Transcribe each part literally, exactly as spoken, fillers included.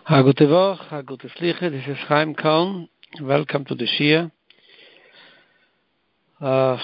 Ha gute Woche, ha gute Sliche, this is Chaim Cohn. Welcome to the Shia. Uh,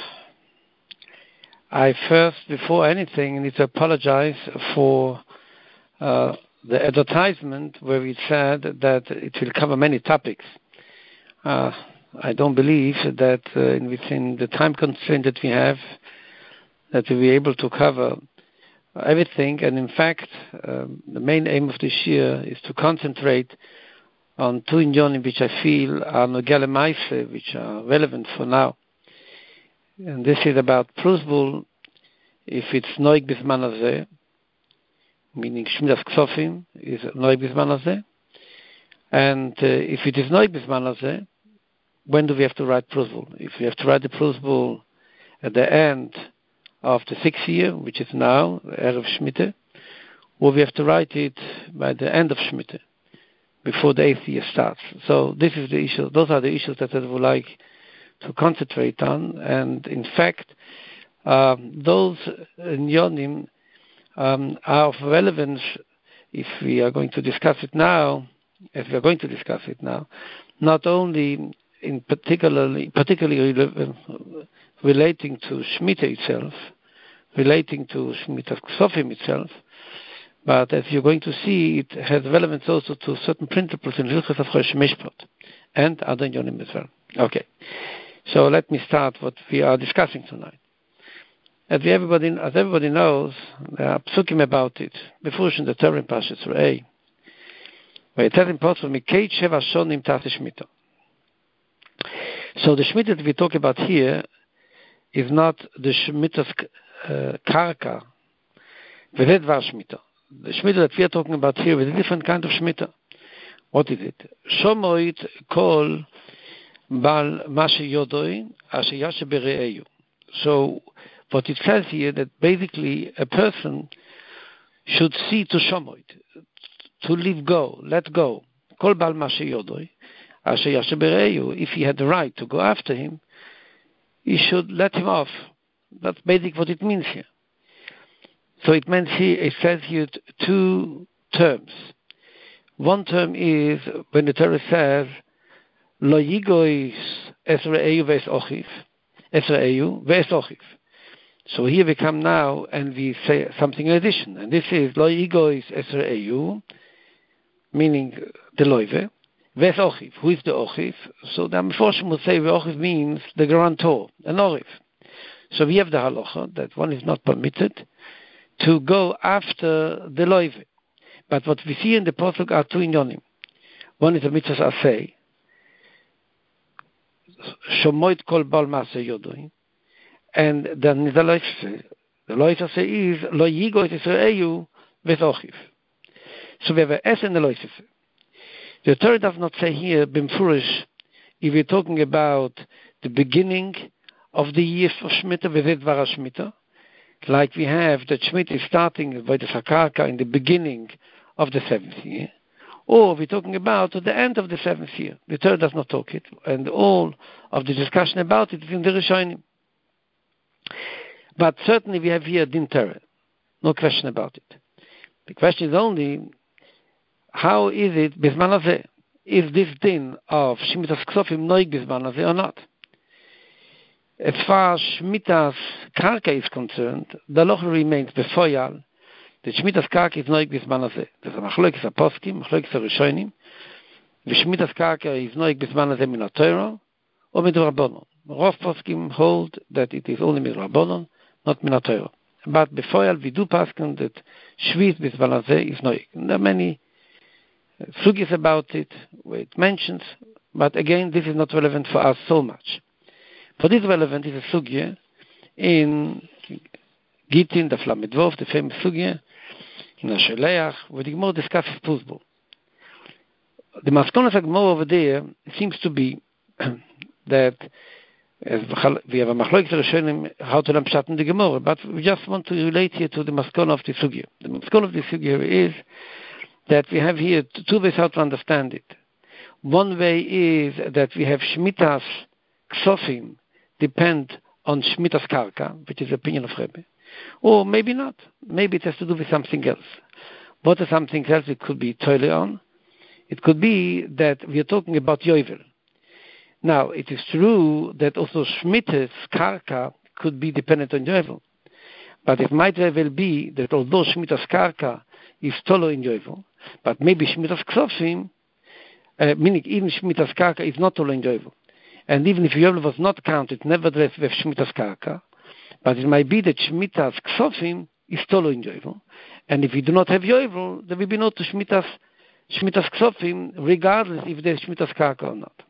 I first, before anything, need to apologize for uh, the advertisement where we said that it will cover many topics. Uh, I don't believe that uh, within the time constraint that we have, that we'll be able to cover everything. And in fact, um, the main aim of this year is to concentrate on two inyonim which I feel are nogele maise, which are relevant for now. And this is about Prusbul, if it's noig bisman hazeh, meaning Shmiras Ksofim is noig bisman hazeh, and uh, if it is noig bisman hazeh, when do we have to write Prusbul? If we have to write the Prusbul at the end of the sixth year, which is now, Erev Shmita, or we have to write it by the end of Shmita, before the eighth year starts. So this is the issue. Those are the issues that I would like to concentrate on. And in fact, uh, those inyonim um, are of relevance if we are going to discuss it now, as we are going to discuss it now, not only in particularly, particularly relating to Shemitah itself, relating to Shmitas Ksofim itself, but as you're going to see, it has relevance also to certain principles in Hilchos Afresh Mishpat and other inyonim as well. Okay, so let me start what we are discussing tonight. As everybody, as everybody knows, there are psukim about it. Before in the Torah in Parshas Re'eh, where it says in Pasuk Mikei Sheva Shonim Tase Shemitah. So the Shemitah that we talk about here is not the Shemitah's uh, Karka, V'zeh Dvar Shemitah. The Shemitah that we are talking about here is a different kind of Shemitah. What is it? Shomoit Kol Bal Mashe Yodoi Asher Yashe Bere'eyu. So what it says here, that basically a person should see to Shomoit, to leave go, let go. Kol Bal Mashe Yodoi Asher Yashe Bere'eyu. If he had the right to go after him, he should let him off. That's basically what it means here. So it means here, it says here two terms. One term is when the Torah says, Lo yigois esre'eyu ve'es ochiv, esre'eyu ve'es ochiv. So here we come now and we say something in addition. And this is Lo yigois esre'eyu, meaning the loive, ve'es ochiv. Who is the ochiv? So the Meforshim would say the ochiv means the guarantor, an oriv. So we have the halacha that one is not permitted to go after the loive. But what we see in the Pasuk are two inyonim. One is a mitzvah aseh, shomoit kol bal maseh yodoi, and then the loive. The loive aseh is lo yigo et Yisraelu v'zochiv. So we have a S and the loive. The Torah does not say here b'mfurish if we're talking about the beginning of the year of Shemitah, v'zeh dvar Shemitah, like we have that Shemitah is starting by the Sakarka in the beginning of the seventh year, or we're talking about at the end of the seventh year. The Torah does not talk it, and all of the discussion about it is in the Rishonim. But certainly we have here Din Torah, no question about it. The question is only, how is it Bisman Hazeh? Is this Din of Shmitas Ksofim noig Bisman Hazeh or not? As far as Shmitas Karka is concerned, the law remains befoyal. The Shmitas Karka is noig bisman hazeh. There's a machlokes a poskim, machlokes a rishonim. The Shmitas Karka is noig bisman hazeh min ha-Torah or min Rabbanon. Rov poskim hold that it is only min Rabbanon, not min ha-Torah. But befoyal we do paskin that Shvis bisman hazeh is noig. There are many sugis about it, where it mentions, but again, this is not relevant for us so much. For this relevant is a sugya in Gittin, the Flamidvov, the famous sugya, in Asheleach, where the Gemara discusses Prusbul. The Maskonos Gemara over there seems to be that as we have a machlokes rishonim how to learn pshat in the Gemara, but we just want to relate here to the Maskon of the sugya. The Maskon of the sugya is that we have here two ways how to understand it. One way is that we have Shmitas Ksofim depend on Shmitas Karka, which is the opinion of Rebbe. Or maybe not. Maybe it has to do with something else. What is something else? It could be Toile on. It could be that we are talking about Yovel. Now, it is true that also Shmitas Karka could be dependent on Yovel. But it might very well be that although Shmitas Karka is Tolo in Yovel, but maybe Shmitas Ksofim, uh, meaning even Shmitas Karka is not Tolo in Yovel. And even if Yovel was not counted, nevertheless we have Shmitas Karka, but it might be that Shmitas Ksofim is Tolo in Yovel. And if we do not have Yovel, there will be no to Shmitas, Shmitas Ksofim, regardless if there is Shmitas Karka or not.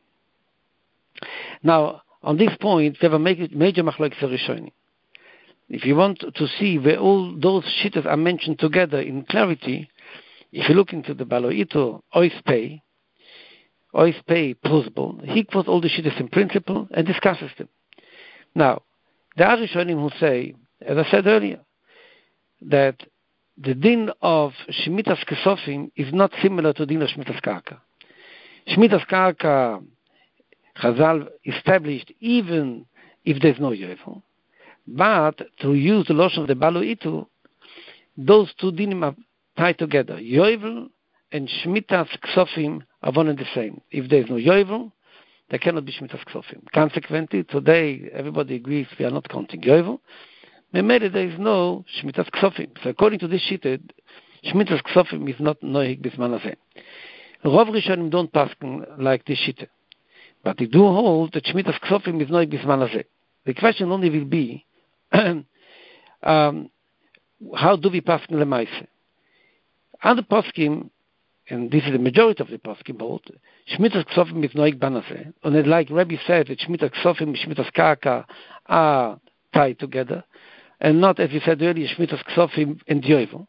Now, on this point, we have a major machlokes rishonim. If you want to see where all those shittas are mentioned together in clarity, if you look into the Baloito, Oispei, Oispei Prusbol, he quotes all the shittas in principle and discusses them. Now, there are rishonim who say, as I said earlier, that the din of Shmitas Kesofim is not similar to din of Shmitas Karka. Shmitas Karka, Chazal established even if there's no Yovel. But to use the lotion of the Balu Itu, those two dinim are tied together. Yovel and Shmitas Ksofim are one and the same. If there is no Yovel, there cannot be Shmitas Ksofim. Consequently, today everybody agrees we are not counting Yovel. Maybe there is no Shmitas Ksofim. So according to this shitted, Shmitas Ksofim is not noig bisman hazeh. Rov Rishonim don't pass like this shitted. But they do hold that Shmitas Ksofim is noig bisman hazeh. The question only will be, um, how do we pass lemaise? Other poskim, and this is the majority of the poskim, hold Shmitas Ksofim is noig banazeh, and like Rabbi said, that Shmitas Ksofim and Shmitas Karka are tied together, and not, as you said earlier, Shmitas Ksofim and Yovel.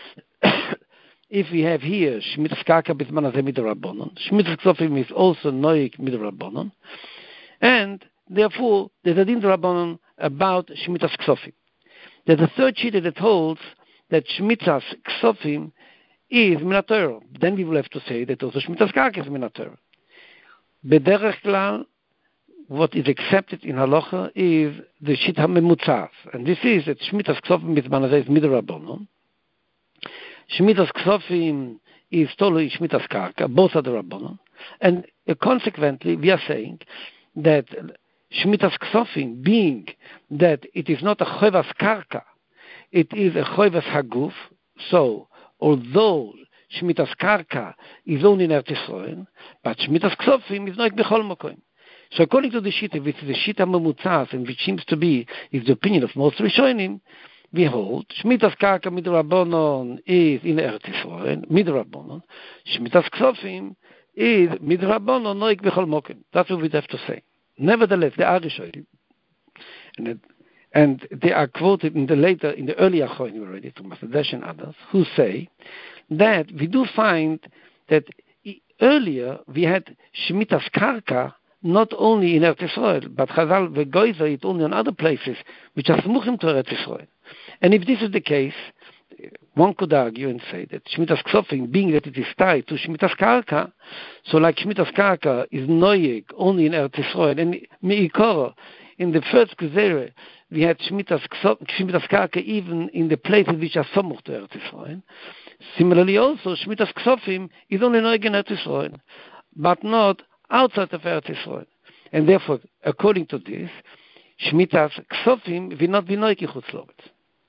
If we have here Shmitas Karka bisman hazeh midrabanon, Shmitas Ksofim is also noig midrabanon, and therefore there's a din drabanon about Shmitas Ksofim. There's a third shita that holds that Shmitas Ksofim is minator. Then we will have to say that also Shmitas Karka is minator. Bederech klal, what is accepted in halacha is the shita memutzas, and this is that Shmitas Ksofim is manazeh midrabanon. Shmitas Ksofim is totally Shmitas Karka. Both are the rabbanon, and uh, consequently we are saying that Shmitas Ksofim, being that it is not a Chovas Karka, it is a Chovas Haguf, so although Shmitas Karka is only in Eretz Yisrael, but Shmitas Ksofim is not Bechol Mokoim. So according to the Shita, which is the Shita Memutzas, and which seems to be is the opinion of most Rishonim, we hold Shmitas Karka Midrabanon is in Eretz Yisrael, Midrabanon, Shmitas Ksofim is Midrabanon Noik Bechol Mokoim. That's what we'd have to say. Nevertheless, they are Rishonim, and, and they are quoted in the later, in the earlier Chonim already, to Masadesh and others, who say that we do find that earlier we had Shmitas Karka not only in Eretz Yisrael, but Chazal vegoiza it only on other places which are smuchim to Eretz Yisrael. And if this is the case, one could argue and say that Shmitas Ksofim, being that it is tied to Shmitas Karka, so like Shmitas Karka is noyeg only in Eretz Yisrael, and Me'ikoro, in the first Gezerah, we had Shmitas, Shmitas Karka even in the places which are samuch to Eretz Yisrael. Similarly also, Shmitas Ksofim is only noyeg in Eretz Yisrael, but not outside of Eretz Yisrael. And therefore, according to this, Shmitas Ksofim will not be noyeg in Chutz La'aretz.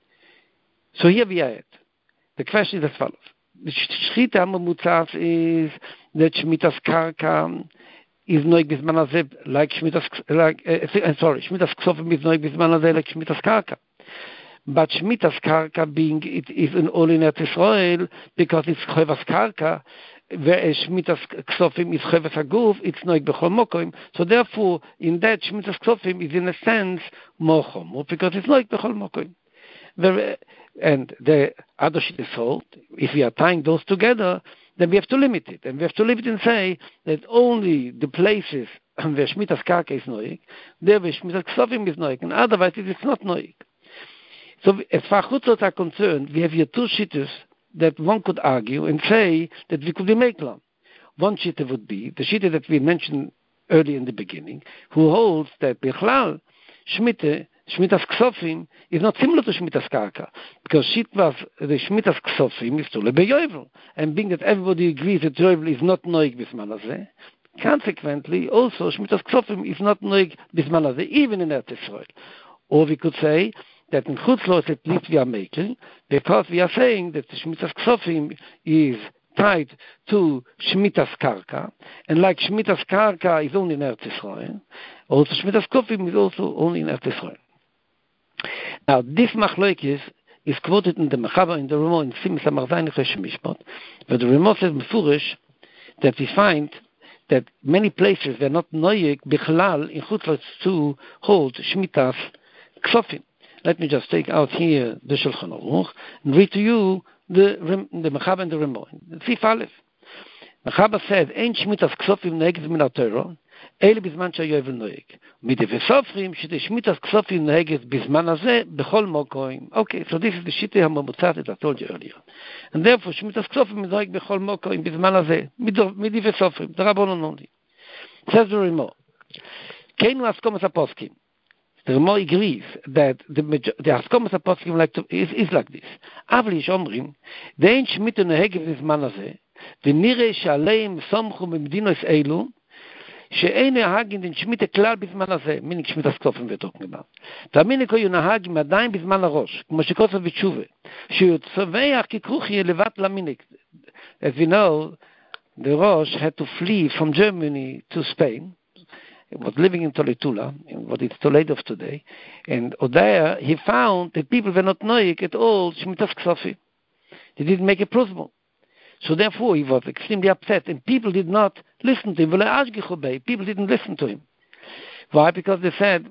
So here we are at. The question is as follows. The Shchita Memutzas is that Shmitas Karka is noig bisman hazeh like Shmitas, like, uh, sorry, Shmitas Ksofim is noig bisman hazeh like Shmitas Karka. But Shmitas Karka being, it is in all in Eretz Yisrael, because it's Chovas Karka, whereas Shmitas Ksofim is Chovas Haguf, it's noig bechol mokoim. So therefore, in that, Shmitas Ksofim is in a sense more chomo, because it's noig bechol mokoim. There, and the other shit is sold. If we are tying those together, then we have to limit it. And we have to limit it and say that only the places where Shmitas Karka is noig, there where Shmitas Ksofim is noig, and otherwise it is not noig. So as far as chutzot are concerned, we have here two shittas that one could argue and say that we could be meklam. One shitta would be the shitta that we mentioned early in the beginning, who holds that Bichlal Shmita Shmitas Ksofim is not similar to Shmitas Karka, because Shitwas, the Shmitas Ksofim is to Lebeyovel, and being that everybody agrees that Yovel is not Noig Bisman Hazeh, consequently, also Shmitas Ksofim is not Noig Bisman Hazeh, even in Eretz Yisrael. Or we could say that in Chutzlos at least we are making, because we are saying that the Shmitas Ksofim is tied to Shmitas Karka, and like Shmitas Karka is only in Eretz Yisrael, also Shmitas Ksofim is also only in Eretz Yisrael. Now, this Machloikis is quoted in the Mechaber, in the Ramah, in Simis HaMarzayin Chesh Mishpat, where the Ramah says Mefurish that we find that many places were not noyek bichlal in Chutzlos to hold Shmitas Ksofim. Let me just take out here the Shulchan Aruch and read to you the the Mechaber and the Ramah. Sif Aleph. Mechaber said, "Ein Shmitas Ksofim neeged min haTorah, ele bizman sheyovel noeg. Midivei Sofrim shete Shmitas Ksofim neeged bizman hazeh bechol mokoim." Okay, so this is the Shittah HaMamutzatet that I told you earlier, and therefore Shmitas Ksofim is noeg bechol mokoim bizman hazeh midivei Sofrim. The Rabbanon only. Says the Ramah, "Keinu Haskomas HaPoskim." The Ramah agrees that the the Haskomas HaPoskim like to, is, is like this. Avli Shomrim, dein Shmita neeged bizman hazeh, ונראה שעליהם סומכו במדינות אלו שאין נהגים דין שמיטה כלל בזמן הזה, מיניק שמיטה סקופים ותוקנים בה. תאמיני כה נהגים עדיין בזמן הראש, כמו שכוסף ותשובה, שיוצבח ככרוכי לבד למיניק. As we know, the Rosh had to flee from Germany to Spain. He was living in Toletula, in what is Toledo of today, and there he found that people were not noik at all shmitas ksofim. They didn't make a prosmo. So therefore he was extremely upset, and people did not listen to him. People didn't listen to him. Why? Because they said,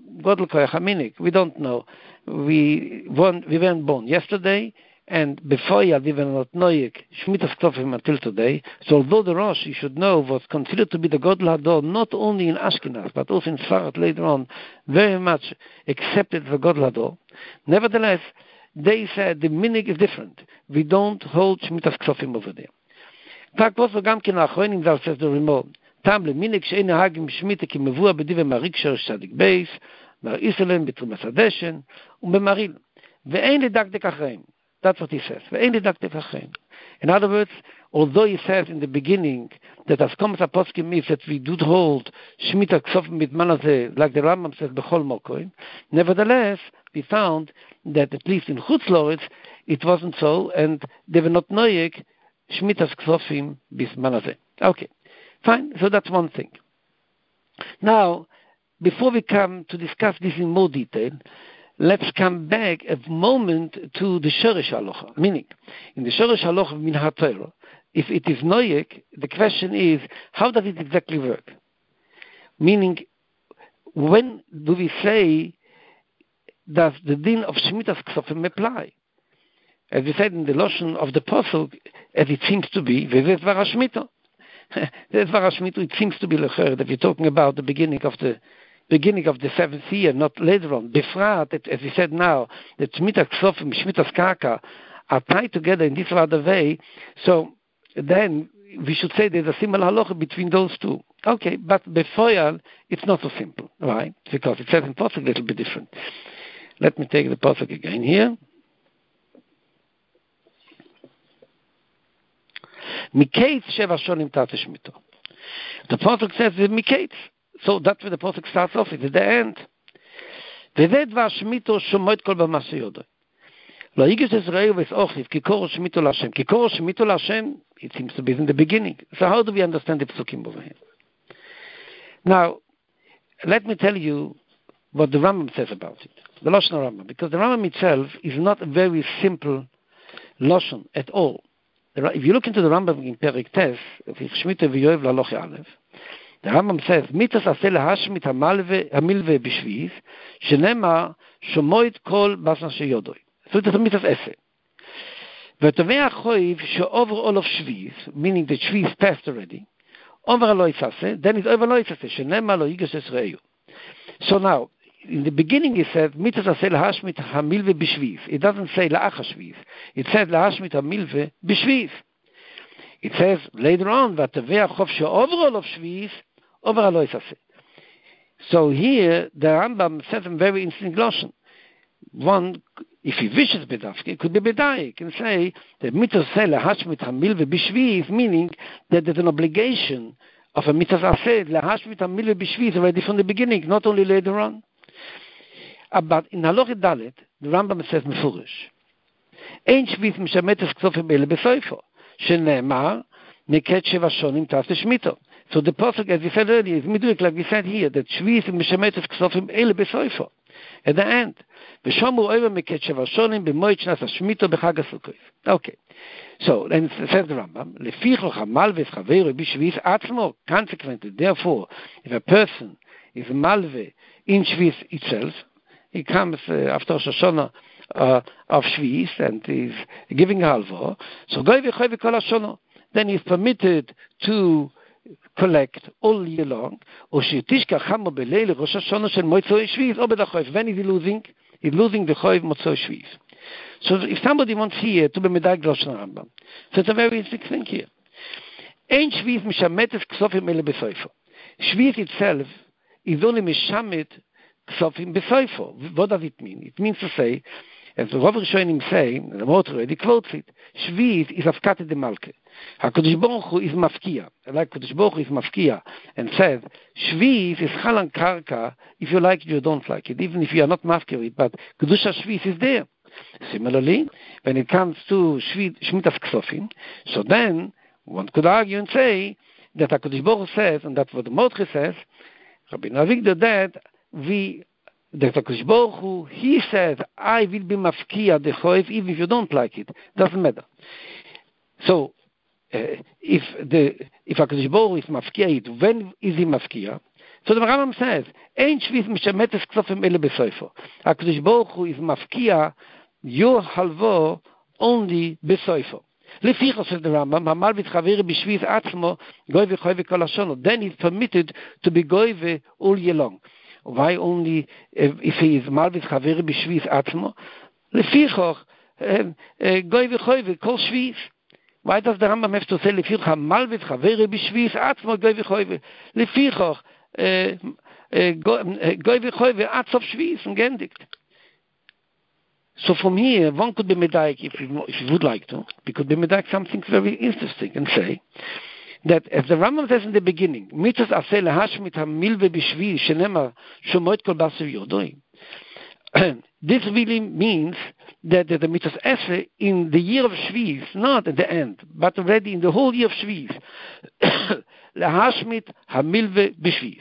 we don't know. We, won, we weren't born yesterday, and before we were not noyek, Shmitas Ksofim until today. So although the Rosh, you should know, was considered to be the Godel Hador, not only in Ashkenaz, but also in Sfarad later on, very much accepted the Godel Hador. Nevertheless, they said the minig is different. We don't hold Shmitas Ksofim over there. Tak was gam ken achronim zal says the Ramah. Tam le minig shein hagim shmita ki mevua bediv marik shor shadik beis, mar Israel betrum sadeshen und bemaril. Ve'ein ledaktek achreim. That's what he says. Ve'ein ledaktek achreim. In other words, although he says in the beginning that as Haskomas HaPoskim means that we do hold Shmita Ksofim mit manazeh, like the Rambam says, bechol mokoim, nevertheless, we found that at least in Chutzloritz, it wasn't so, and they were not noyek Shmitas Ksofim bis manazeh. Okay, fine, so that's one thing. Now, before we come to discuss this in more detail, let's come back a moment to the Shoresh Halacha, meaning, in the Shoresh Halacha min haTorah, if it is noyek, the question is, how does it exactly work? Meaning, when do we say, does the din of Shmitas Ksofim apply? As we said in the Lashon of the Pasuk, as it seems to be, V'zeh Dvar HaShmita. Dvar HaShmita, it seems to be lecher, that we're talking about the beginning of the beginning of the seventh year, not later on. Befrat, as we said now, that Shmitas Ksofim, Shmitas Karka are tied together in this other way, so then we should say there's a similar halacha between those two. Okay, but befoyal, it's not so simple, right? Because it says in Pasuk a little bit different. Let me take the Pasuk again here. Miketz sheva shonim tate shmito. The Pasuk says Miketz. So that's where the Pasuk starts off. It's at the end. V'zeh dvar shmito shomoit kol b'ma sheyodoi. Lo yigish Yisrael v'esochiv kikor shmito l'Hashem. Kikor shmito l'Hashem, it seems to be in the beginning. So how do we understand the Psukim over here? Now, let me tell you what the Rambam says about it. The Lashon Rambam. Because the Rambam itself is not a very simple Lashon at all. If you look into the Rambam in Perek Tes, Shmita v'yoev l'alochi Aleph, the Rambam says, Mitas aseh lahashmit hamilve b'shviz, shenema shomoit kol basna sheyodoi. So it is a mitas eseh. V'tovei achoiv she'over all of shviz, meaning that shviz passed already, over lo yitzaseh, then it's over lo yitzaseh, shenema lo yigash esreyu. So now, in the beginning it says, Mitas aseh lahashmit hamilve b'shviz. It doesn't say la'ach hashviz. It says lahashmit hamilve b'shviz. It says later on, V'tovei achov she'over all of shviz, over lo yitzaseh. So here, the Rambam says a very interesting Lashon. one, if he wishes bedafke, it could be bedayik and say that mitzvah aseh lahashmit hamilve b'shvi is meaning that there's an obligation of a mitzvah aseh lahashmit hamilve b'shvi is already from the beginning, not only later on. Uh, but in Halachah Dalet, the Rambam says mefurish, ein shvis mishametes ksofim ele besoifo, sheneemar neket sheva shonim tas shmito. So the pasuk, as we said earlier, is miduik, like we said here, that shvis mishametes ksofim ele besoifo. At the end, v'shomu over meket sheva shonim b'moed shnas hashmito b'chag hasukos. Okay. So then it says the Rambam, lefichoch hamalve chaveru b'shvis atzmo. Consequently, therefore, if a person is malve in shvis itself, he comes uh, after Rosh Hashanah uh, of Shvis and is giving halva. So goy v'choy v'kol hashono. Then he is permitted to collect all year long. Or she'tishka chamo b'leil Rosh Hashanah shel motzoi Shvis or b'dachoyv. When is he losing? He's losing the choyv motzoi Shvis. So if somebody wants here to be medag Rosh Rambam, so it's a very interesting thing here. Ein Shvis mishametes ksofim ele b'soifo. Shvis itself is only mishamet ksofim b'soifo. What does it mean? It means to say, as the Rav Rishonim say, and the Motor already quotes it, Shvis is afkate de malke. HaKadosh Baruch Hu is mafkia. Like HaKadosh Baruch Hu is mafkia and says, Shvis is chalan karka, if you like it, you don't like it, even if you are not mafkia it, but Kedusha Shvis is there. Similarly, when it comes to Shmitas Ksofim, so then one could argue and say that HaKadosh Baruch Hu says, and that's what the Motor says, Rabbi Avigdor, that we, that HaKadosh Baruch Hu, he says, I will be mafkia the choiv, even if you don't like it. Doesn't matter. So, uh, if the if HaKadosh Baruch Hu is mafkia it, when is he mafkia? So the Rambam says, Ein shvis mishametes ksofim ele besoifo. HaKadosh Baruch Hu is mafkia your halvo only besoifo. Lefichos, says the Rambam, hamal v'tchaveri b'shvis atzmo, goy v'choy v'kol hashono. Then he's permitted to be goy v'ol all year long. Why only if, if he is mal v'tchaveri b'shvis atzmo? Lefichos, goy v'choy v'kol shvis. Why does the Rambam have to say lefichos hamal v'tchaveri b'shvis atzmo goy v'choy? Lefichos goy v'choy v'atzof shvis and gendikt. So from here, one could be medaik, if you, if you would like to, we could be medaik something very interesting and say that, as the Rambam says in the beginning, mitzvah aseh lahashmit hamilve b'shvi shenemar shomoed kol baser yodoi. This really means that, that the mitzvah aseh in the year of Shvis, not at the end, but already in the whole year of Shvis, lahashmit hamilve b'shvis.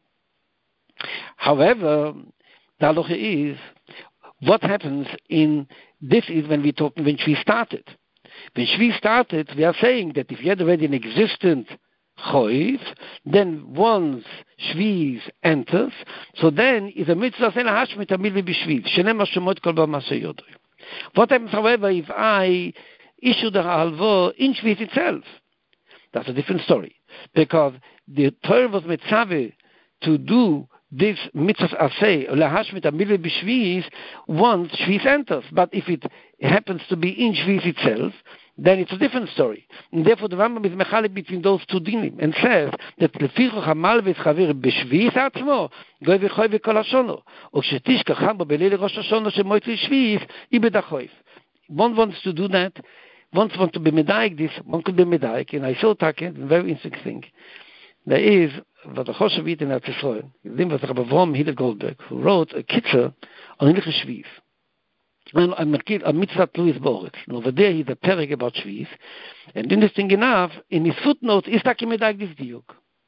However, the halacha is, what happens in this is when we talk when Shvi started. When Shvi started, we are saying that if you had already an existent choiv, then once Shvi enters, so then is a mitzvah sela hashmit amilvi b'shvi shenemar shemot kol b'maseh yodoi. What happens, however, if I issue the halvo in Shvi itself? That's a different story, because the Torah was mitzvah to do this mitzvah aseh lahashmit amilve b'shvis once Shvis enters, but if it happens to be in Shvis itself, then it's a different story. And therefore, the Rambam is mechalik between those two dinim and says that lefichach hamal v'tchaver b'shvis atzmo goy v'choy v'kol hashono o shetishkach hamo b'leil Rosh Hashanah shemotzei Shvis ibedachov. One wants to do that. One wants to be medaik this. One could be medaik, and I saw taken a very interesting thing. There is what the Choshavit in Eretz Yisrael, was Rabbi Avraham Hillel Goldberg, who wrote a kitzer on Hilchos Shvis. And a mitzvah Louis Boritz. And over there he's a perek about Shvis. And interesting enough, in his footnotes, is taki medag this diuk.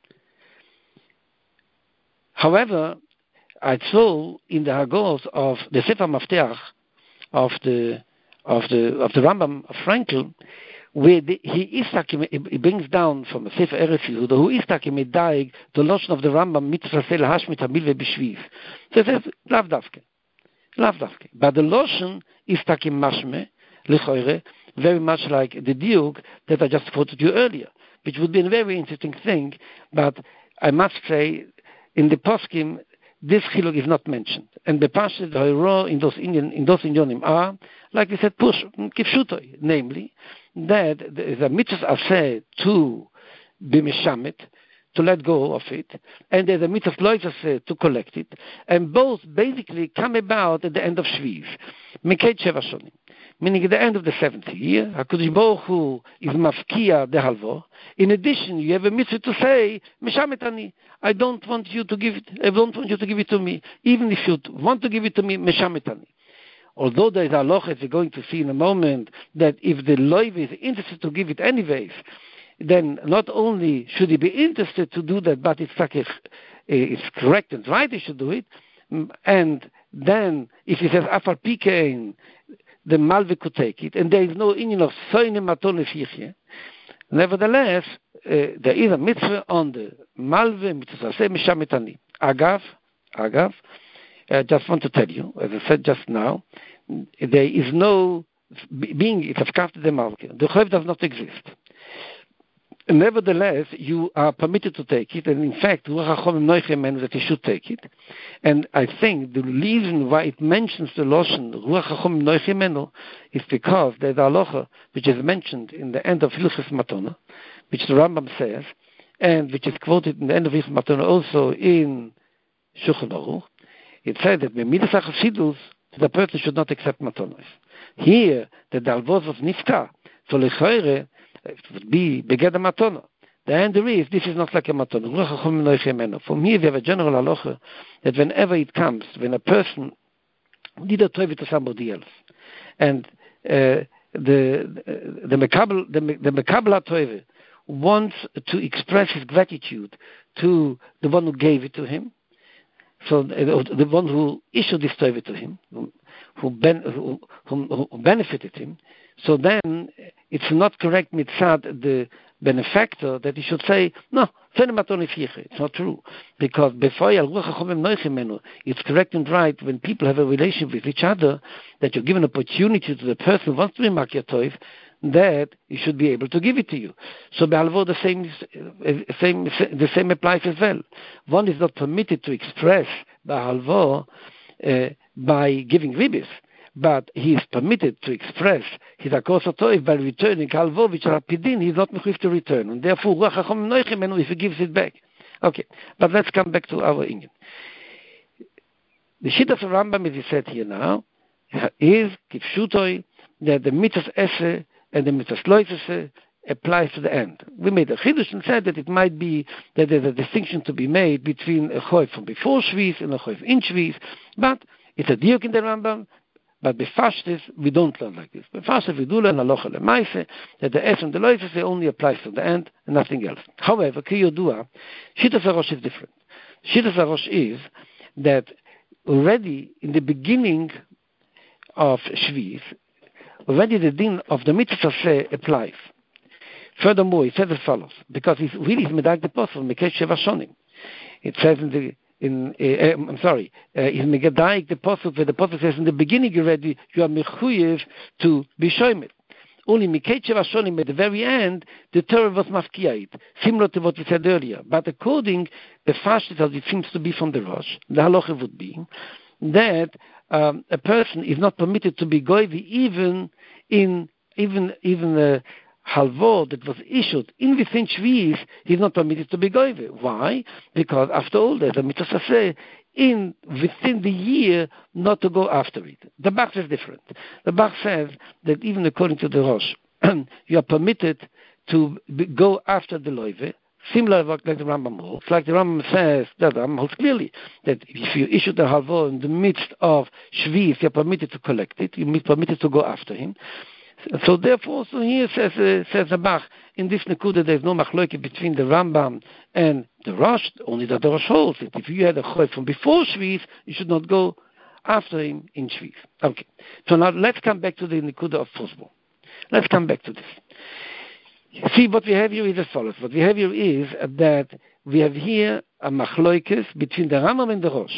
However, I saw in the Hagos of the Sefer Mafteach of the of the of the Rambam of Frankel, where the, he is taki, he brings down from the Sefer Eretz Yehuda, who is taki medag the lotion of the Rambam mitzvah sel hashmit hamilve b'shviv. So it says lav davke. Lav davke. But the lotion is taki mashme lechoire, very much like the diuk that I just quoted you earlier, which would be a very interesting thing. But I must say, in the poskim, this chiluk is not mentioned, and the pasuk the hero in those Indian in those Indionim are, like we said, push kipshutoi, namely that there is a mitzvah aseh to be mishamet, to let go of it, and there's a mitzvah loifas to collect it, and both basically come about at the end of Shviv, Miketz Sheva Shonim, meaning at the end of the seventh year. HaKadosh Baruch Hu is mafkia the halvo. In addition, you have a mitzvah to say, Meshamet ani, I don't want you to give it. I don't want you to give it to me, even if you want to give it to me, Meshamet ani. Although there is a halacha, as we're going to see in a moment, that if the loiv is interested to give it anyways, then not only should he be interested to do that, but it's like if it's correct and right, he should do it. And then, if he says afar pikein, the malve could take it, and there is no union of soine maton lefichye. Nevertheless, uh, there is a mitzvah on the malve mitzvah say mishametani. Agav, agav. I uh, just want to tell you, as I said just now, there is no being it's afkafte the malke. The chayv does not exist. Nevertheless, you are permitted to take it, and in fact, Ruach HaChomim Noiche means that you should take it. And I think the reason why it mentions the lotion Ruach HaChomim Noiche Menu is because there's a halacha which is mentioned in the end of Hilchos Matona, which the Rambam says, and which is quoted in the end of Hilchos Matona also in Shulchan Aruch. It said that Midas HaChasidus, the person should not accept matonos. Here, the dalvos was nifka, so lechoire, it would be beged a matona. The answer is, this is not like a matona. From here, we have a general halacha that whenever it comes, when a person did a tov to somebody else, and uh, the the mekabel the the mekabel tov wants to express his gratitude to the one who gave it to him, so uh, the one who issued this tov to him, who who, ben, who, who, who benefited him. So then it's not correct mitzad the benefactor that he should say, no, it's not true. Because before it's correct and right when people have a relationship with each other, that you give an opportunity to the person who wants to be makir toiv, that he should be able to give it to you. So behalvo the same, same, the same applies as well. One is not permitted to express behalvo uh, by giving ribis, but he is permitted to express his akosa toiv by returning halvo, which are pidin, he is not mechuyev to return, and therefore ruach hachom noichem menu if he gives it back. Okay, but let's come back to our Indian. The shit of the Rambam, as he said here now, is kipshutoi that the mitzvahs esse and the mitzvahs loisese applies to the end. We made a chiddush and said that it might be that there's a distinction to be made between a choiv from before shviz and a choiv in shviz, but it's a diuk in the Rambam. But befashtis, we don't learn like this. Befashtis, we do learn halacha lemaise, that the es and the loifase only applies to the end and nothing else. However, kiyodua, Shittas HaRosh is different. Shittas HaRosh is that already in the beginning of Shviz, already the din of the mitzvah say applies. Furthermore, it says as follows, because it's really medag the apostle, Miketz Sheva Shonim. It says in the In, uh, I'm sorry, in Megadaik, the Apostle, where the Apostle says in the beginning already, you are mechuyev to be shoymet. Only Miketz Sheva Shonim at the very end, the Torah was mafkiyait, similar to what we said earlier. But according the fashit as it seems to be from the Rosh, the halacha would be that um, a person is not permitted to be goyvi even in even even. Uh, halvo that was issued in within shviz, he's not permitted to be goyve. Why? Because after all, there's a mitzvah say in within the year not to go after it. The Bach is different. The Bach says that even according to the Rosh, you are permitted to be, go after the loive. Similar like the Rambam holds. Like the Rambam says, that Rambam holds clearly that if you issue the halvo in the midst of shviz, you're permitted to collect it. You're permitted to go after him. So therefore, so here says uh, says the Bach, in this nekuda there is no machloike between the Rambam and the Rosh, only that the Rosh holds it. If you had a choy from before Shviz, you should not go after him in Shviz. Okay, so now let's come back to the nekuda of Fosbo. Let's come back to this. See, what we have here is as follows. What we have here is that we have here a machloikes between the Rambam and the Rosh.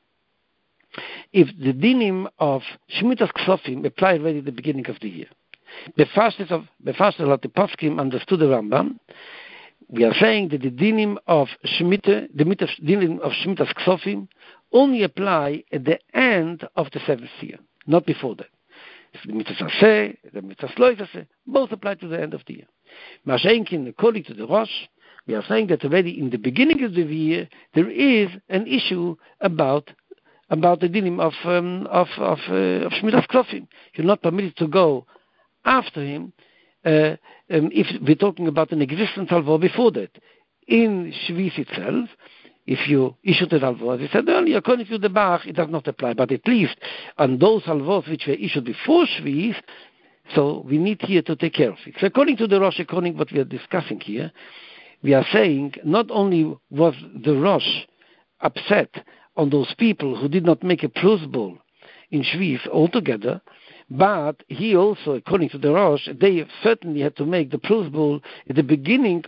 If the dinim of Shemitahs Ksofim apply already at the beginning of the year, the fastest of the fastest of the poskim understood the Rambam. We are saying that the dinim of Shemitah, the dinim of Shemitahs Ksofim, only apply at the end of the seventh year, not before that. The mitzvahs aseh, the mitzvahs loifaseh, both apply to the end of the year. Mashenkin, according to the Rosh, We are saying that already in the beginning of the year there is an issue about about the dinim of um, of of, uh, of Shmiras Ksofim. You're not permitted to go after him uh, um, if we're talking about an existence halvor before that. In Shvis itself, if you issued an halvor, as I said earlier, according to the Bach, it does not apply. But at least on those halvors which were issued before Shvis, so we need here to take care of it. So according to the Rosh, according to what we are discussing here, we are saying not only was the Rosh upset on those people who did not make a plausible in Shvis altogether, but he also, according to the Rosh, they certainly had to make the plausible at the beginning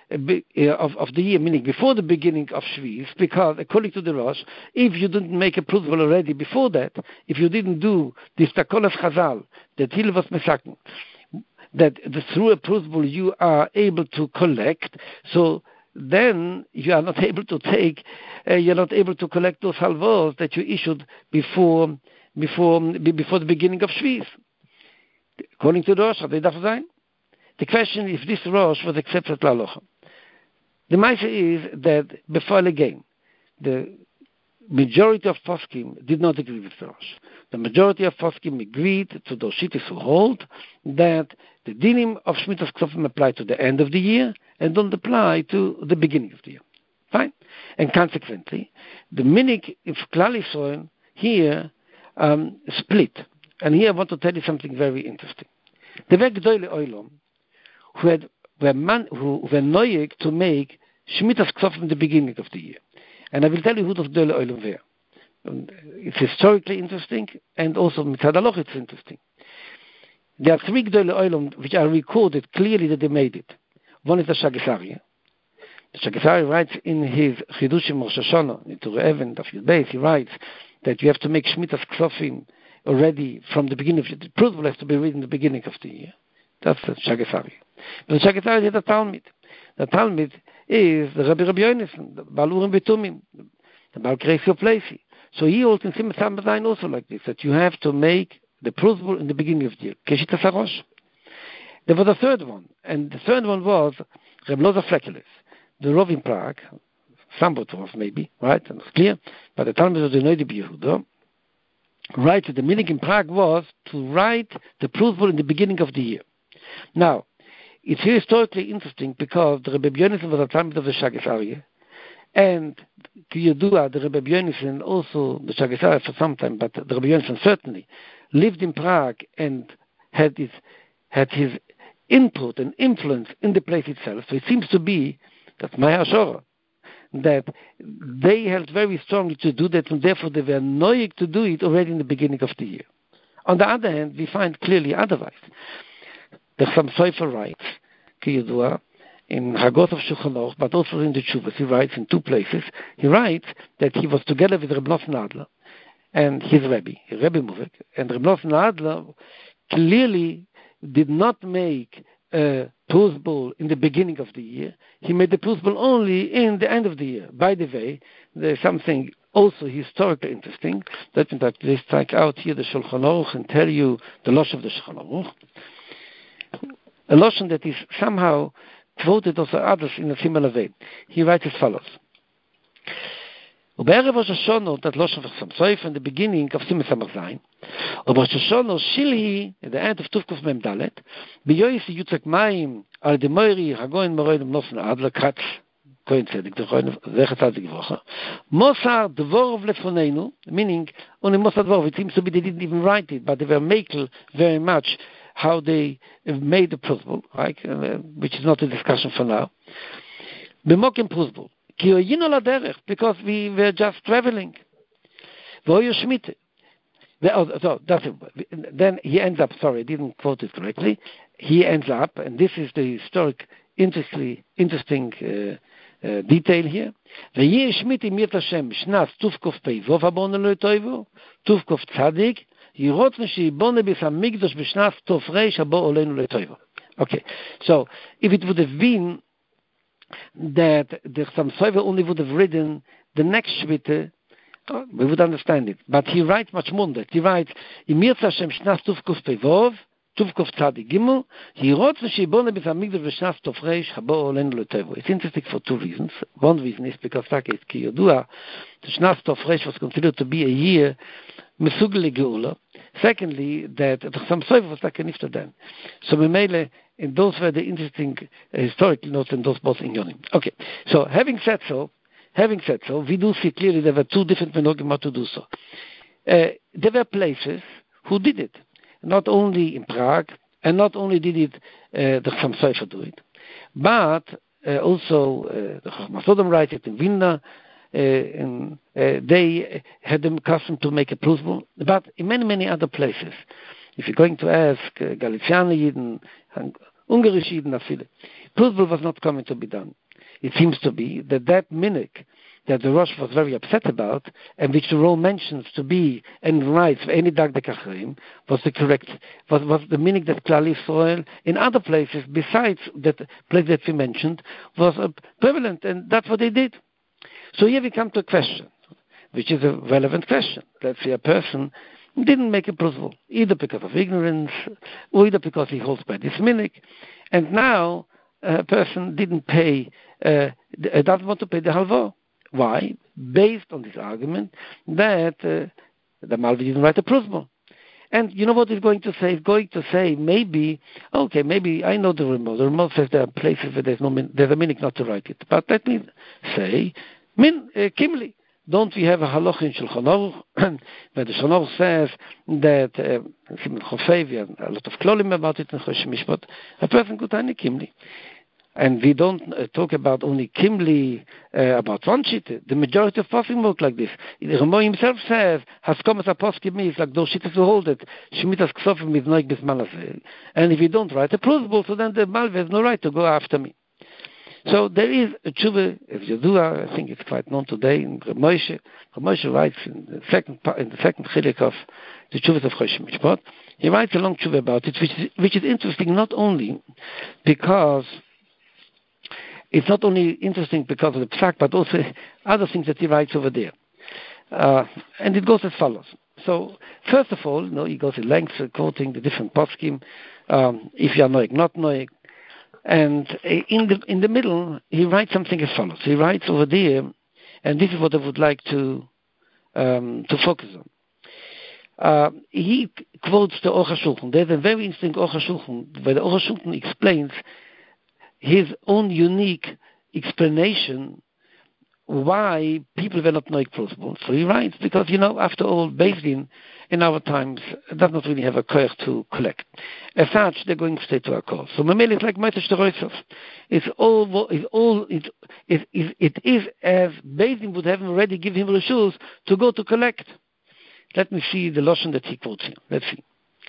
of, of the year, meaning before the beginning of Shvis, because according to the Rosh, if you didn't make a plausible already before that, if you didn't do this Takolas Chazal, that Hil was Mesaken, that the, through a plausible you are able to collect, so then you are not able to take, uh, you're not able to collect those halvos that you issued before before before the beginning of Shvis. According to the Rosh, the question is if this Rosh was accepted l'alocha. The Maisa is that before again, the majority of poskim did not agree with the Rosh. The majority of poskim agreed to those shittis who hold that the dinim of Shmitas Ksofim apply to the end of the year and don't apply to the beginning of the year. Fine. And consequently, the minig of Klal Yisrael here um, split. And here I want to tell you something very interesting. The Gdoile Oilom, who had were man, who were noyeg to make Shmitas Ksofim in the beginning of the year. And I will tell you who those Gdoile Oilom were. It's historically interesting, and also Mitzad Haloch it's interesting. There are three Gdoile Oilom which are recorded clearly that they made it. One is the Shagas Aryeh. The Shagas Aryeh writes in his Chidushim Rosh Hashanah, in Turei Even, Daf Yud Beis, he writes that you have to make Shmitas Ksofim already from the beginning of the year. The principle has to be written in the beginning of the year. That's the Shagas Aryeh. But the Shagas Aryeh is the Talmud. The Talmud is the Rabbi Rabbi Yonason, the Baal Urim Betumim, the Baal Kreisi Plesi. So he holds in Simon Sambazain also like this, that you have to make the principle in the beginning of the year. Keshitas HaRosh. There was a third one, and the third one was Reb Loza Flekeles, the Rov in Prague, somewhat Rov maybe, right? And it's clear, but the Talmud of the Noidi B'Yehuda writes that the meaning in Prague was to write the principle in the beginning of the year. Now, it's historically interesting because the Rebbe Yonason was a Talmud of the Shagas Aryeh, and Kiyodua, the Rebbe Yonason, also the Shagas Aryeh for some time, but the Rebbe Yonason certainly lived in Prague and had his had his input and influence in the place itself. So it seems to be, that's my Hashorah, that they held very strongly to do that, and therefore they were noyig to do it already in the beginning of the year. On the other hand, we find clearly otherwise. The Chassam Sofer writes, Kiyodua, in Hagot of Shulchan Aruch, but also in the Tshuvos, he writes in two places, he writes that he was together with Reb Nosson Adler and his Rebbe, his Rebbe Muvik, and Reb Nosson Adler clearly did not make a plausible in the beginning of the year. He made the plausible only in the end of the year. By the way, there's something also historically interesting. Let me just take out here the Shulchan Aruch and tell you the Losh of the Shulchan Aruch. A Lashon that is somehow quoted also others in a similar way. He writes as follows. Ube'erev Rosh Hashanah, that Lashon of Chassam Sofer in the beginning of Simon Samach Zayin, Rosh Hashanah Shilhi, at the end of Tuvkuf Mem Dalet, B'yoyis Yutzak Mayim, Al de Moiri, Hagoin Moredim Nosson Adler, Katz, Kohen Tzedek, Zecher Tzadik Vrocha, Mosar Dvorov Lefonenu, meaning, only Mosar Dvorov, it seems to be they didn't even write it, but they were makel very much how they made the principle, right? Uh, which is not a discussion for now. B'mokim principle. Ki oyinu la derech, because we were just traveling. V'oyu shmite. Oh, so that's it. Then he ends up, sorry, I didn't quote it correctly. He ends up, and this is the historic, interesting, interesting uh, uh, detail here. V'yeh shmite mir Hashem shnas tuvkov peivov abonu lo toivo, tuvkov tzadik, okay, so if it would have been that the Chassam Sofer only would have written the next Shmita, oh, we would understand it. But he writes much more than that. He writes, Imir Hashem Shnas Tuvkuf Pevov, Tuvkov Tzadi Gimel, Hirotze Shibone B'S HaMikdash B'Shnas Tofreish Habo Olenu L'Tevo. It's interesting for two reasons. One reason is because Taka is Ki Yodua, the Shnas Tofreish was considered to be a year Mesugel Geula. Secondly, that the Chassam Sofer was like a nifta then. So Memele, and those were the interesting uh, historical notes in those both inyonim. Okay, so having said so, having said so, we do see clearly there were two different menogim how to do so. Uh, there were places who did it, not only in Prague, and not only did it uh, the Chassam Sofer do it, but uh, also uh, the Chachmas Sodom writes it in Vilna. Uh, and, uh, they had the custom to make a pluzbul, but in many, many other places. If you're going to ask uh, Galician Yidden, Ungarish Yidden, pluzbul was not coming to be done. It seems to be that that minik that the Rosh was very upset about, and which the Rome mentions to be and writes for any dag de kachrim, was the correct, was, was the minik that Klal Yisrael in other places, besides that place that we mentioned, was uh, prevalent, and that's what they did. So here we come to a question, which is a relevant question. Let's say a person didn't make a pluzbul, either because of ignorance, or either because he holds by this minik, and now a person didn't pay, uh, doesn't want to pay the halva. Why? Based on this argument that uh, the Malvi didn't write a pluzbul. And you know what he's going to say? He's going to say maybe, okay, maybe I know the Ramah. The Ramah says there are places where there's no min, there's a minik not to write it. But let me say, Min uh, Kimli, don't we have a halach in Shulchan Aruch where the Shulchan Aruch says that uh, we have a lot of klolim about it in Chosh Mishpat. A person could any Kimli, and we don't uh, talk about only Kimli uh, about one shit. The majority of poskim work like this. The Ramah himself says Haskomas Aposkim is like those shittas who hold it. Shmitas Ksofim is noig bismalas, and if you don't write a pluzbul, so then the Malvi has no right to go after me. So there is a tshuva of Yodua. I think it's quite known today in Moshe. Moshe writes in the second in the second chilek of the tshuvas of Chosh Mishpat. He writes a long tshuva about it, which is, which is interesting not only because it's not only interesting because of the psak, but also other things that he writes over there. Uh, and it goes as follows. So first of all, you know, he goes in length uh, quoting the different poskim. Um, if you are noig, not noig. And in the in the middle, he writes something as follows. He writes over there, and this is what I would like to um, to focus on. Uh, he quotes the Aruch HaShulchan. There's a very interesting Aruch HaShulchan where the Aruch HaShulchan explains his own unique explanation why people were not noig pluzbul. So he writes, because, you know, after all, Beis Din in our times does not really have a koyach to collect. As such, they're going straight to a call. So Mameli is like Meitesh Teroisov. It's all, it's all, it, it, it, it is as Beis Din would have already given him reshus to go to collect. Let me see the lotion that he quotes here. Let's see.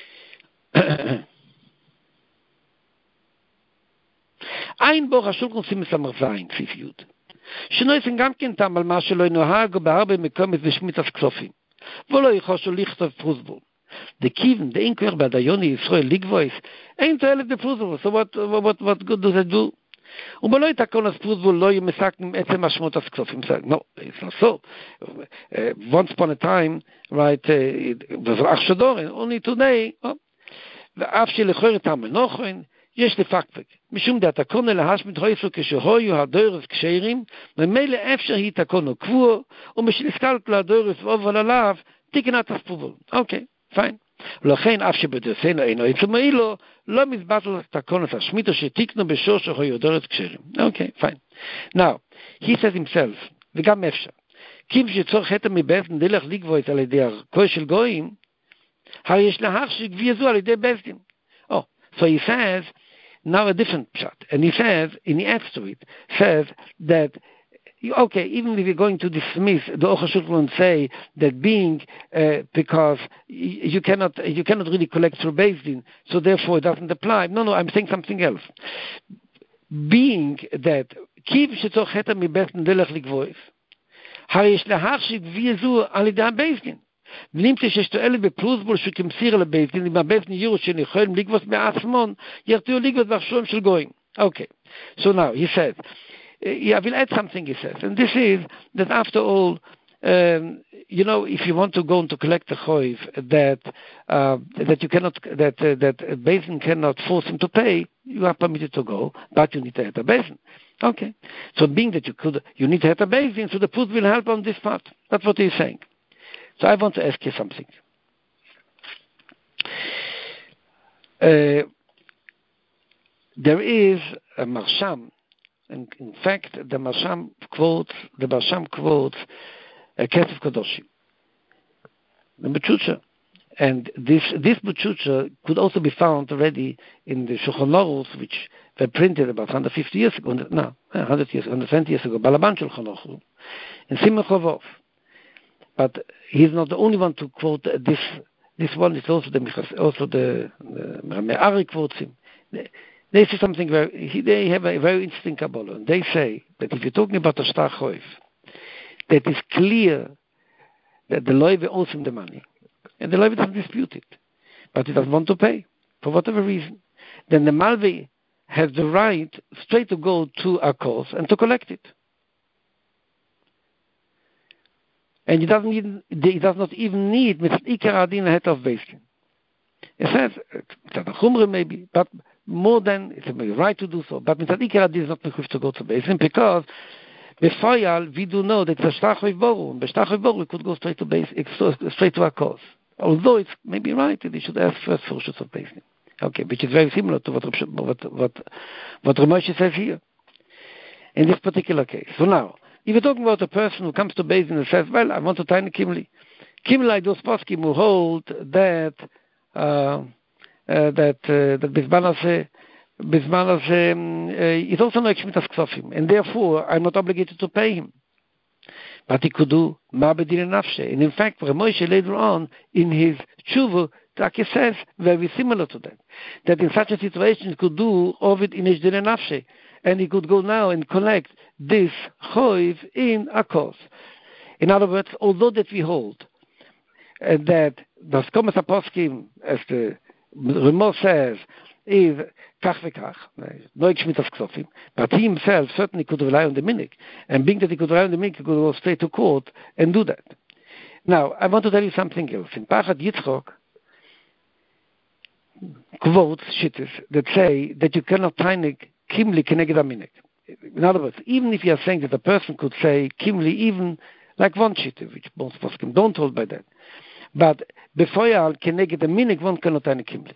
Ein Boch HaShulchan Simis Amar Zayin, Sif Yud. שנויסן גם כן טעם על מה שלא נוהג בהרבה מקומות בשמיטת כסופים. ולא יחושו לכתוב פלוזבול. The kiven, the inquire by the Yoni Israel League voice, ain't to the pluzbul. So what, what, what good does it do? ובלא יתקון אז פלוזבול לא יהיו מסכנים עצם השמות הכסופים. No, it's not so. Uh, once upon a time, right, בזרח שדורן, only today, ואף שלכור את המנוחן, יש לפקפק. משום דה תקונה להשמיד הויסו כשהויו הדורס כשרים, ממילא אפשר היא תקונו קבוע, ומשנסקל כלה הדורס ועובר עליו, תקנת הספובול. אוקיי, פיין. ולכן אף שבדרסנו אינו יצמאי לו, לא מזבטל תקונת השמיד שתקנו בשור שהויו דורס כשרים. אוקיי, פיין. Now, he says himself, וגם אפשר, כיוון שצורך חטא מבסדין דלך לגבוית על ידי הכוי של גויים, הרי יש להחשיב גבייה על ידי בסדין. Oh, so he says, now a different pshat, and he says, in the adds to it, says that, okay, even if you're going to dismiss the Aruch HaShulchan and say that being, uh, because you cannot, you cannot really collect through Beis Din, so therefore it doesn't apply. No, no, I'm saying something else. Being that, kiv shetzor cheta mi Beis Din delech ligvois, הרי יש להחשיב גבייה זו על ידי Beis Din. ונמצא שיש תועלת בפלוזבול שכמסיר לבית דין, אם הבית דין יראו שנכולים לגבוס מעצמון, ירתיעו לגבוס באחשורים של גויים. Okay, so now he says, I will add something he says, and this is that after all, um, you know, if you want to go to collect the choiv, that uh, that you cannot, that uh, that a basin cannot force him to pay, you are permitted to go, but you need to have a basin. Okay. So being that you could, you need to have a basin, so the proof will help on this part. That's what he's saying. So I want to ask you something. Uh, there is a marsham, and in fact, the marsham quotes, the marsham quotes a Kesef Kadoshim, the Bechucha. And this this Bechucha could also be found already in the Shulchan Aruch, which were printed about one hundred fifty years ago, no, one hundred years, one hundred twenty years ago, Balaban Shulchan Aruch, in Simon Chovov. But he's not the only one to quote this. This one is also the also the, the Me'ari quotes him. They, they say something very. He, they have a very interesting Kabbalah. They say that if you're talking about a Shtar Choiv, that is clear that the Loive owes him the money, and the Loive doesn't dispute it, but he doesn't want to pay for whatever reason, then the Malvi has the right straight to go to a course and to collect it. And he doesn't even, he does not even need with Ikar Adin head of Beiskin. It says, Chumre maybe, but more than, it's a right to do so, but with Ikar Adin is not mechuv to go to Beiskin, because Befayal, we do know that the Shtachov Boru, and Shtachov Boru could go straight to base, straight to our cause. Although it's maybe right that he should ask first for Shutz of Beiskin. Okay, which is very similar to what what what what Ramoshe says here in this particular case. So now, if you're talking about a person who comes to Beiskin and says, "Well, I want to tie a Kimli," Kimli I do poskim who hold that uh, uh, that uh, that Bismanase Bismanase um, uh, is also like Shmitas Ksofim, and therefore I'm not obligated to pay him. But he could do Ma'bedin Nafshe, and in fact, Ramoshe later on in his Tshuva, Taki says very similar to that. That in such a situation he could do Ovid in Ejden Nafshe, and he could go now and collect this Choiv in a course. In other words, although that we hold uh, that the Skomas Aposkim, as the Ramoshe says, is kach v'kach, no Shmitas Ksofim, but he himself certainly could rely on the minik, and being that he could rely on the minik, he could go straight to court and do that. Now, I want to tell you something else. In Pachat Yitzchok, quotes shittas that say that you cannot tainik kimli keneged aminik. In other words, even if you are saying that a person could say kimli even like one shitta, which most poskim don't hold by that, but before you are keneged aminik, one cannot tainik kimli.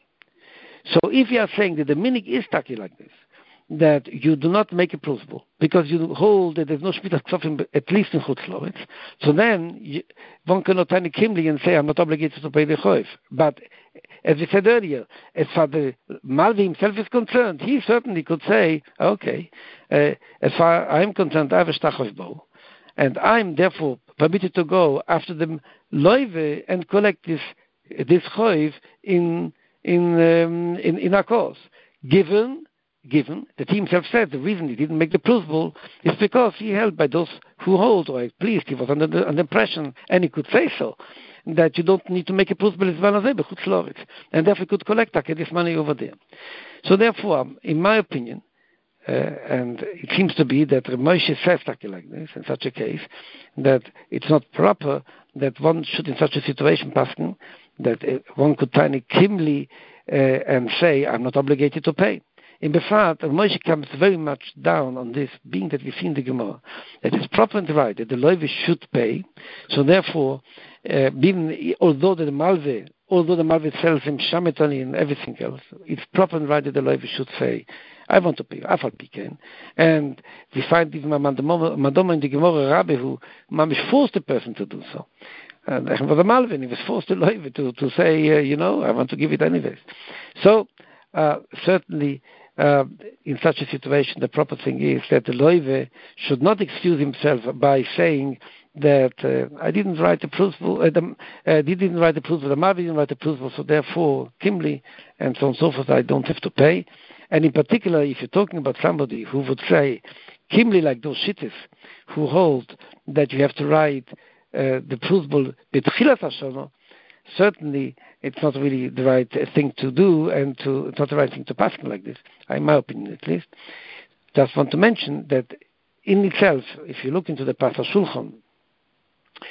So if you are saying that the minik is taki like this, that you do not make it plausible because you hold that there's no shmitas ksofim at least in Chutz Loretz, so then you, one cannot tainik kimli and say I'm not obligated to pay the choiv. But as we said earlier, as far as the Malvi himself is concerned, he certainly could say, okay, uh, as far as I'm concerned, I have a Shtachov Bo, and I'm therefore permitted to go after the Loive and collect this this choiv in in um, in in our cause. Given given that he himself said the reason he didn't make the plausible is because he held by those who hold, or at least he was under the, under the impression, and he could say so, that you don't need to make a plausible as well as Chutz Loretz, and therefore you could collect this money over there. So therefore, in my opinion, uh, and it seems to be that Moshe says like this, in such a case, that it's not proper that one should in such a situation paskin, that uh, one could tiny kimli uh, and say, I'm not obligated to pay. In Befrat, Moshe comes very much down on this, being that we see in the Gemara, that it's proper and right that the Loive should pay. So therefore, uh, being, although the Malve, although the Malve sells him shametani and everything else, it's proper and right that the Loive should say, I want to pay, Afal Piken. And we find even Madoma in the Gemara Rabbi who mamish forced the person to do so. And was a Malvin, he was forced to Loive to, to say, uh, you know, I want to give it anyways. So, uh, certainly, Uh, in such a situation, the proper thing is that the Loive should not excuse himself by saying that uh, I didn't write the principle, uh, the, uh, he didn't write the principle, the Mavi didn't write the principle, so therefore, Kimli, and so on and so forth, I don't have to pay. And in particular, if you're talking about somebody who would say, Kimli, like those shittis, who hold that you have to write uh, the principle, B'tchilas HaShono, certainly it's not really the right thing to do, and to, it's not the right thing to pass like this, in my opinion at least. Just want to mention that in itself, if you look into the Pasach Shulchan,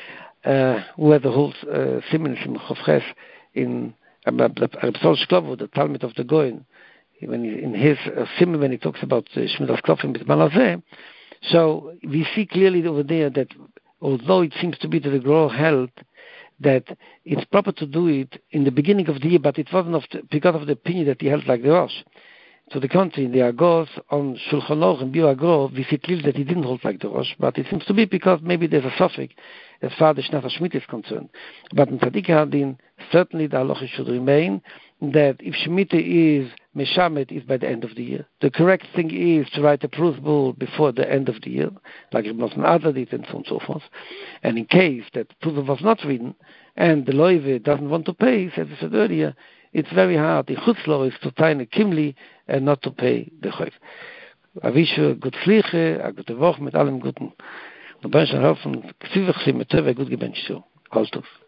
uh, where the whole uh, Simen in Chovches in Absol Shklovo, the Talmud of the Goyen, when he, in his uh, Simen, when he talks about uh, Shmiras Klofim B'Zman Hazeh, so we see clearly over there that although it seems to be that the Gro held that it's proper to do it in the beginning of the year, but it wasn't of the, because of the opinion that he held like the Rosh. To the contrary, the Agos on Shulchan Aruch and Biur Agro, we see clearly that he didn't hold like the Rosh, but it seems to be because maybe there's a suffix as far as Shnat HaShmita is concerned. But in Tzaddik Hadin, certainly the halacha should remain that if Shemitah is Meshamet, is by the end of the year. The correct thing is to write a proof bull before the end of the year, like Reb Nosson Adler did and so on and so forth. And in case that proof was not written and the loive doesn't want to pay, as I said earlier, it's very hard. The chutzlor is to tie a kimli and not to pay the choiv. I wish you a good Sliche, a gute Woche mit allem Guten. Und bei uns helfen, ksivach sie mit Teve, gut gewünscht. Alles Tov.